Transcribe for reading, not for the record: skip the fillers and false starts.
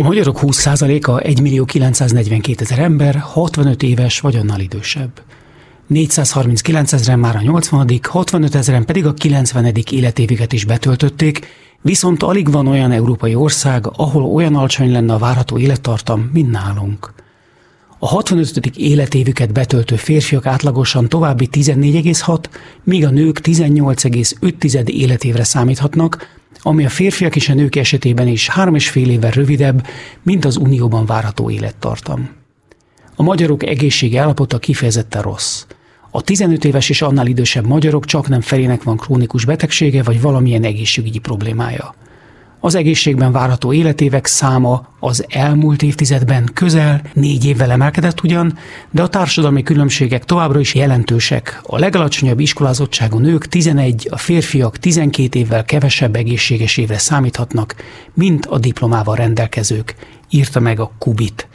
A magyarok 20%-a 1.942.000 ember, 65 éves vagy annál idősebb. 439 000 már a 80., 65 000 pedig a 90. életévüket is betöltötték, viszont alig van olyan európai ország, ahol olyan alacsony lenne a várható élettartam, mint nálunk. A 65. életévüket betöltő férfiak átlagosan további 14,6, míg a nők 18,5 életévre számíthatnak, ami a férfiak és a nők esetében is 3,5 évvel rövidebb, mint az Unióban várható élettartam. A magyarok egészségi állapota kifejezetten rossz. A 15 éves és annál idősebb magyarok csaknem felének van krónikus betegsége vagy valamilyen egészségügyi problémája. Az egészségben várható életévek száma az elmúlt évtizedben közel 4 évvel emelkedett ugyan, de a társadalmi különbségek továbbra is jelentősek. A legalacsonyabb iskolázottságú nők 11, a férfiak 12 évvel kevesebb egészséges évre számíthatnak, mint a diplomával rendelkezők, írta meg a Kubit.